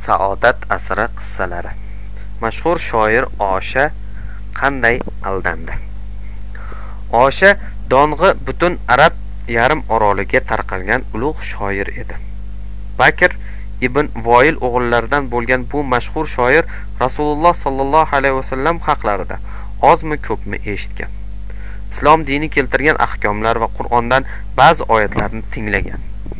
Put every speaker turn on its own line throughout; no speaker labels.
Saodat asri qissalari. Mashhur shoir Osha qanday aldandi? Osha dong'i butun arab yarim oroliga tarqalgan ulug' shoir edi. Bakr ibn Voil o'g'illaridan bo'lgan bu mashhur shoir Rasululloh sallallohu alayhi vasallam haqlarida ozmi ko'pmi eshitgan. Islom dini keltirgan ahkomlar va Qur'ondan ba'zi oyatlarni tinglagan.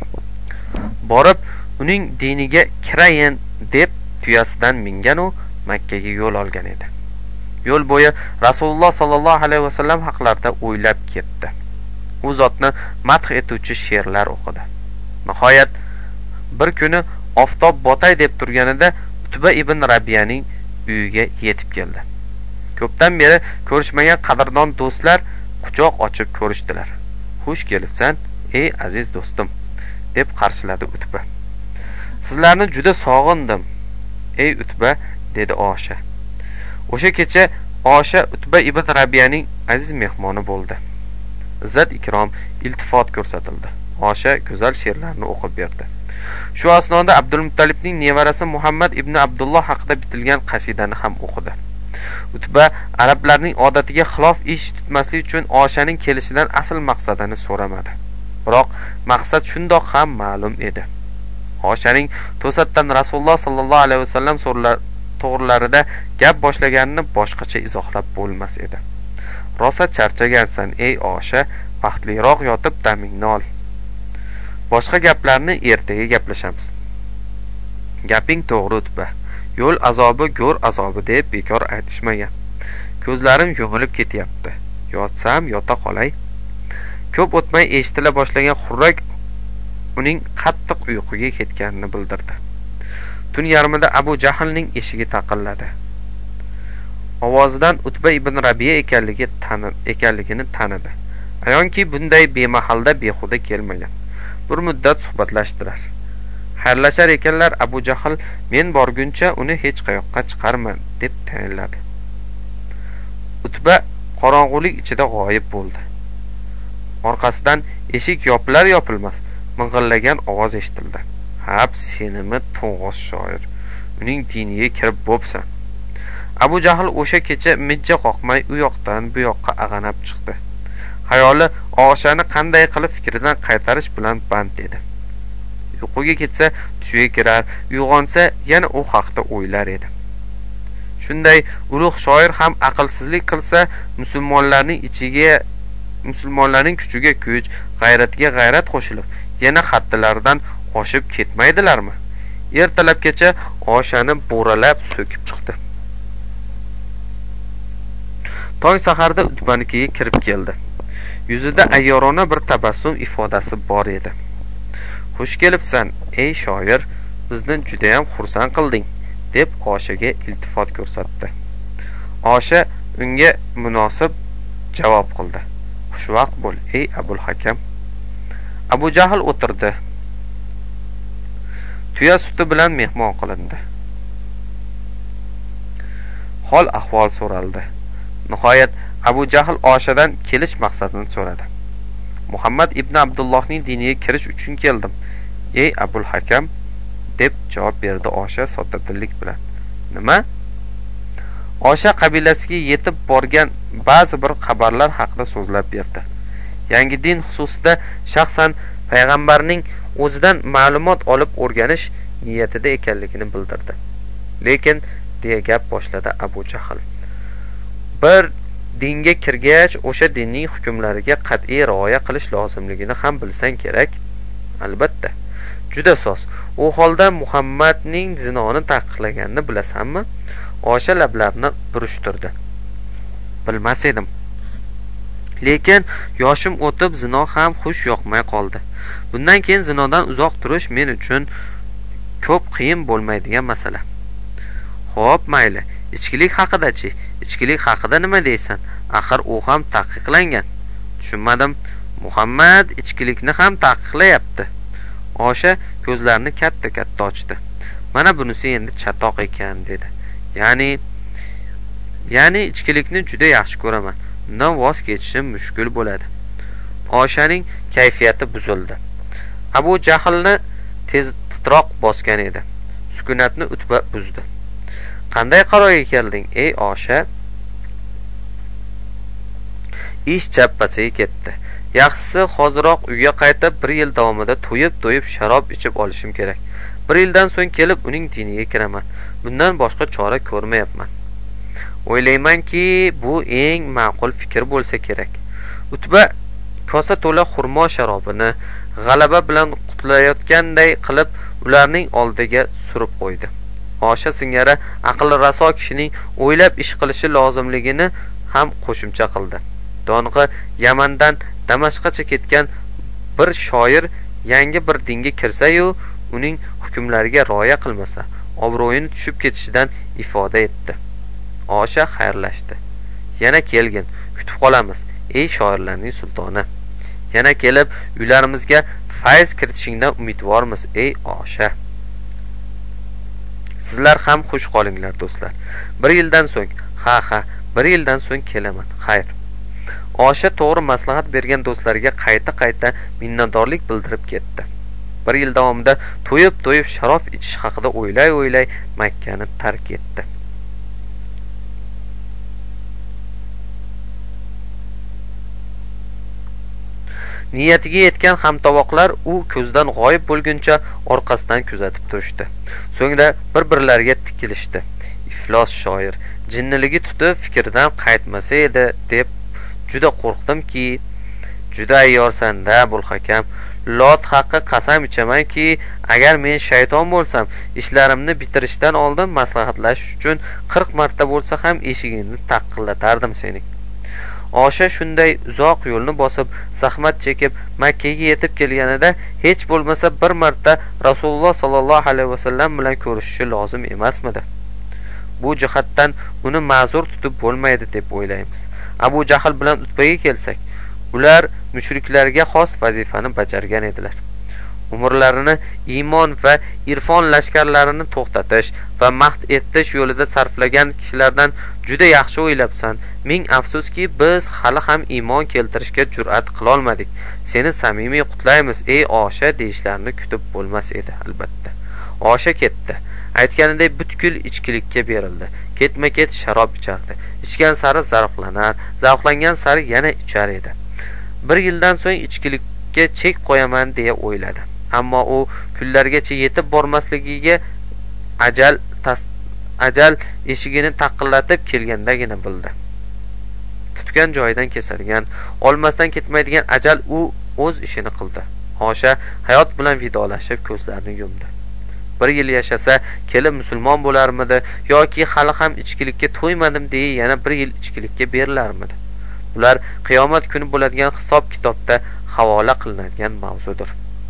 Borib uning diniga kirayin deb tuyasidan mingan u Makka ga yo'l olgan edi. Yo'l bo'yi Rasululloh sallallohu alayhi vasallam haqlarida o'ylab ketdi. U zotni madh etuvchi she'rlar o'qidi. Nihoyat bir kuni oftob botay deb turganida Utba ibn Rabiyaning uyiga yetib keldi. Ko'pdan beri ko'rishmagan qadrdon do'stlar quchoq ochib ko'rishdilar. "Xush kelibsan, ey aziz do'stim", deb qarshiladi Utba. "Sizlarni juda sog'indim, ey Utba", dedi Osha. O'sha kecha Osha Utba ibn Rabiyaning aziz mehmoni bo'ldi. Izzat ikrom, iltifot ko'rsatildi. Osha go'zal she'rlarni o'qib berdi. Shu asnoda Abdulmuttalibning nevarasi Muhammad ibn Abdulloh haqida bitilgan qasidani ham o'qidi. Utba arablarning odatiga xilof ish tutmaslik uchun Oshaning kelishidan asl maqsadini so'ramadi. Biroq maqsad shundoq ham ma'lum edi. Oshaning to'satdan Rasululloh sallallohu alayhi vasallam to'g'rilarida gap boshlaganini boshqacha izohlab bo'lmas edi. "Rosa charchagansan, ey Osha, vaqtliroq yotib damingni ol. Boshqa gaplarni ertaga gaplashamiz." "Gaping to'g'ri Utba. Yo'l azobi go'r azobi deb bekor aytishmagan. Ko'zlarim yumilib ketyapti. Yotsam yota qolay." Ko'p o'tmay eshitila boshlagan xurrak uning qattiq uyquga ketganini bildirdi. Tun yarmida Abu Jahlning eshigi taqilladi. Ovozidan Utba ibn Rabiya ekanligini tanidi. Ayonki bunday bemahalda behuda kelmagan. Bir muddat suhbatlashdilar. Xayrlashar ekanlar. Abu Jahl "Men borguncha uni hech qayoqqa chiqarma", deb tayinladi. Utba qorong'ulik ichida g'oyib bo'ldi. Orqasidan eshik yopilar-yopilmas ming'illagan ovoz eshitildi. "Hab senimi to'ng'oz shoir, uning diniga kirib bo'psan." Abu Jahl o'sha kecha mijja qoqmay u yoqdan bu yoqqa ag'anab chiqdi. Xayoli Oshani qanday qilib fikridan qaytarish bilan band edi. Uyquga ketsa tushiga kirar, uyg'onsa yana u haqda o'ylar edi. Shunday ulug' shoir ham aqlsizlik qilsa, musulmonlarning kuchiga kuch, g'ayratiga g'ayrat qo'shilib, yana haddlaridan oshib ketmaydilarmi? Ertalabgacha Oshani bo'ralab so'kib chiqdi. Tong saharda Utbanikiga kirib keldi. Yuzida ayyorona bir tabassum ifodasi bor edi. "Xush kelibsan, ey shoir, bizni juda ham xursand qilding", deb Oshaga iltifot ko'rsatdi. Osha unga munosib javob qildi. "Xushvaqt bo'l, ey Abul Hakam." Abu Jahl o'tirdi. Tuya suti bilan mehmon qilindi. Hol ahvol so'raldi. Nihoyat Abu Jahl Oshadan kelish maqsadini so'radi. "Muhammad ibn Abdullohning diniga kirish uchun keldim, ey Abul Hakam", deb javob berdi Osha soddadillik bilan. "Nima?" Osha qabilasiga yetib borgan ba'zi bir xabarlar haqida so'zlab berdi. Yangi din xususida shaxsan payg'ambarning o'zidan ma'lumot olib o'rganish niyatida ekanligini bildirdi. "Lekin", deya gap boshladi Abu Jahl, "bir dinga kirgach o'sha dinning hukmlariga qat'iy rioya qilish lozimligini ham bilsang kerak." "Albatta. Juda soz. U holda Muhammadning zinoni taqiqlaganini bilasanmi?" Osha lablarini burishtirdi. "Bilmas edim. Lekin yoshim o'tib zino ham xush yoqmay qoldi. Bundan keyin zinodan uzoq turish men uchun ko'p qiyin bo'lmaydigan masala." "Xo'p, mayli. Ichkilik haqida-chi? Ichkilik haqida nima deysan? Axir u ham taqiqlangan." "Tushunmadim. Muhammad ichkilikni ham taqiqlayapti." Osha ko'zlarini katta-katta ochdi. "Mana bunisi endi chatoq ekan", dedi. Ya'ni ichkilikni juda yaxshi ko'raman. Undan voz kechishim mushkul bo'ladi." Oshaning kayfiyati buzildi. Abu Jahlni titroq bosgan edi. Sukunatni Utba buzdi. Qanday qarorga kelding, ey Osha? Ish chappasiga ketdi. Yaxshisi hozirroq uyga qaytib 1 yil davomida to'yib sharob ichib olishim kerak. 1 yildan so'ng kelib uning diniga kiraman. Bundan boshqa chora ko'rmayapman. O'ylaymanki, bu eng ma'qul fikr bo'lsa kerak. Utba kosa to'la xurmo sharobini g'alaba bilan qutlayotganday qilib ularning oldiga surib qo'ydi. Osha singari aqli raso kishining o'ylab ish qilishi lozimligini ham qo'shimcha qildi. Dong'i Yamandan Damashqacha ketgan bir shoir yangi bir dinga kirsa-yu, uning hukmlariga rioya qilmasa, obro'yini tushib ketishidan ifoda etdi. Osha xayrlashdi. Yana kelgin, kutib qolamiz, ey shoirlarning sultoni. Yana kelib uylarimizga fayz kiritishingdan umidvormiz, ey Osha. Sizlar ham xush qolinglar do'stlar. 1 yildan so'ng, 1 yildan so'ng kelaman. Xayr. Osha to'g'ri maslahat bergan do'stlariga qayta minnatdorlik bildirib ketdi. 1 yil davomida to'yib sharob ichish haqida o'ylay Makkani tark etdi. Niyatiga yetgan hamtovoqlar u ko'zdan g'oyib bo'lguncha orqasidan kuzatib turishdi. So'ngra bir-birlariga tikilishdi. Iflos shoir jinniligi tutib fikridan qaytmasa edi deb juda qo'rqdimki, juda ayyorsan-da Bulhakam. Lot haqqi qasam ichamanki, agar men shayton bo'lsam, ishlarimni bitirishdan oldin maslahatlashish uchun 40 marta bo'lsa ham eshigingni taqillatardim sening. Osha shunday uzoq yo'lni bosib, zahmat chekib Makkaga yetib kelganida hech bo'lmasa bir marta Rasululloh sallallohu alayhi vasallam bilan ko'rishishi lozim emasmidi? Bu jihatdan uni ma'zur tutib bo'lmaydi deb o'ylaymiz. Abu Jahl bilan Utbaga kelsak, ular mushriklarga xos vazifani bajargan edilar. Umrlarini iymon va irfon lashkarlarini to'xtatish va mahd etish yo'lida sarflagan kishilardan juda yaxshi o'ylabsan. Ming afsuski, biz hali ham iymon keltirishga jur'at qila olmadik. Seni samimiy qutlaymiz, ey Osha deyishlarini kutib bo'lmas edi, albatta. Osha ketdi. Aytganidek butkul ichkilikka berildi. Ketma-ket sharob ichardi. Ichgan sari zavqlanar, zavqlangan sari yana ichar edi. 1 yildan so'ng ichkilikka chek qo'yaman deya o'yladi. Ammo u kunlargacha yetib bormasligiga ajal eshigini taqillatib kelgandagina bildi. Tutgan joyidan kesilgan, olmasdan ketmaydigan ajal u o'z ishini qildi. Osha hayot bilan vidolashib ko'zlarini yumdi. 1 yil yashasa kelib musulmon bo'larmidi yoki hali ham ichkilikka to'ymadim deya yana 1 yil ichkilikka berilarmidi? Bular qiyomat kuni bo'ladigan hisob-kitobda havola qilinadigan mavzudir.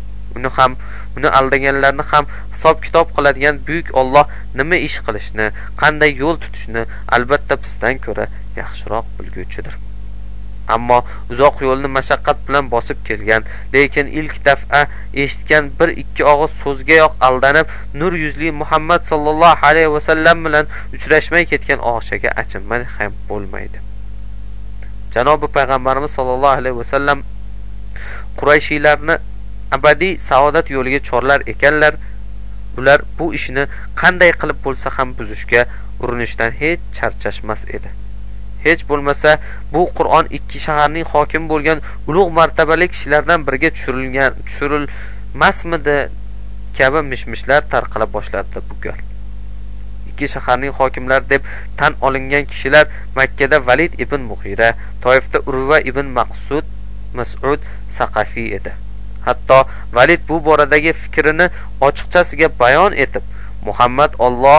Uni aldaganlarni ham hisob-kitob qiladigan buyuk Alloh nima ish qilishni, qanday yo'l tutishni albatta bizdan ko'ra yaxshiroq bilguvchidir. Ammo uzoq yo'lni mashaqqat bilan bosib kelgan, lekin ilk daf'a eshitgan 1-2 og'iz so'zgayoq aldanib, nur yuzli Muhammad sallallohu alayhi vasallam bilan uchrashmay ketgan Oshaga achinmay ham bo'lmaydi. Janobi payg'ambarimiz sallallohu alayhi vasallam Qurayshiylarni abadiy saodat yo'liga chorlar ekanlar. Ular bu ishni qanday qilib bo'lsa ham buzishga urinishdan hech charchashmas edi. Hech bo'lmasa bu Qur'on 2 shaharning hokimi bo'lgan ulug' martabali kishilardan biriga tushirilmasmidi kabi mishmishlar tarqala boshladi bu gal. 2 shaharning hokimlari deb tan olingan kishilar Makka da Valid ibn Mughira, Toifda Urva ibn Mas'ud Saqafi edi. Hatto Valid bu boradagi fikrini ochiqchasiga bayon etib, Muhammad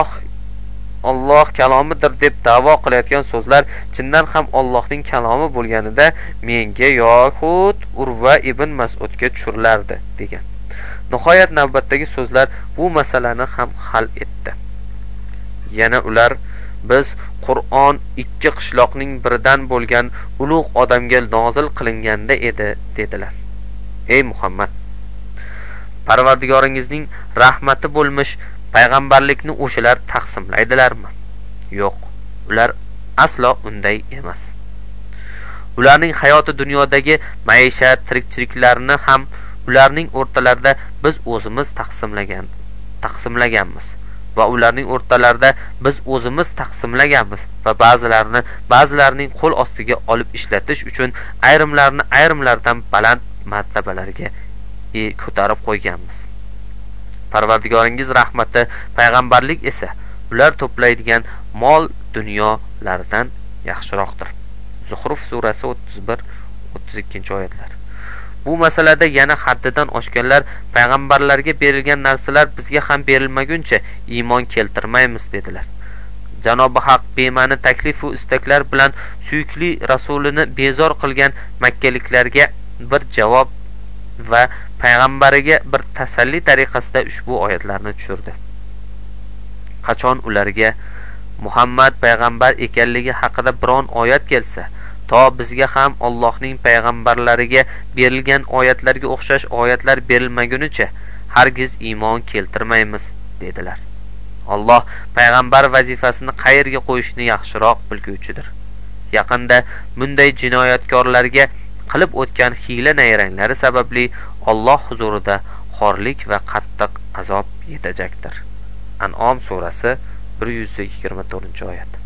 Alloh kalomidir deb da'vo qilayotgan so'zlar chindan ham Allohning kalomi bo'lganida menga yoxud Urva ibn Mas'udga tushirilardi degan. Nihoyat navbatdagi so'zlar bu masalani ham hal etdi. Yana ular biz Qur'on 2 qishloqning biridan bo'lgan ulug' odamga nozil qilinganda edi dedilar. Ey Muhammad, Parvardigoringizning rahmati bo'lmish payg'ambarlikni o'shalar taqsimlaydilarmi? Yo'q, ular aslo unday emas. Ularning hayoti dunyodagi maishat, tirikchiliklarini ham ularning o'rtalarida biz o'zimiz taqsimlaganmiz. va ularning o'rtalarida biz o'zimiz taqsimlaganmiz va ba'zilarining qo'l ostiga olib ishlatish uchun ayrimlarini ayrimlardan baland martabalarga ko'tarib qo'yganmiz. Parvardigoringiz rahmati, payg'ambarlik esa ular to'playdigan mol dunyolardan yaxshiroqdir. Zuhruf surasi 31-32 oyatlar. Bu masalada yana haddidan oshganlar payg'ambarlarga berilgan narsalar bizga ham berilmaguncha iymon keltirmaymiz dedilar. Janobi Haq bema'ni taklif va istaklar bilan suyukli rasulini bezor qilgan makkaliklarga bir javob va payg'ambariga bir tasalli tariqasida ushbu oyatlarni tushirdi. Qachon ularga Muhammad payg'ambar ekanligi haqida biron oyat kelsa, to bizga ham Allohning payg'ambarlariga berilgan oyatlarga o'xshash oyatlar berilmagunicha hargiz iymon keltirmaymiz dedilar. Alloh payg'ambar vazifasini qayerga qo'yishni yaxshiroq bilguvchidir. Yaqinda bunday jinoyatkorlarga qilib o'tgan hiyla-nayranglari sababli Alloh huzurida xorlik va qattiq azob yetajakdir. An'om surasi 124-oyat.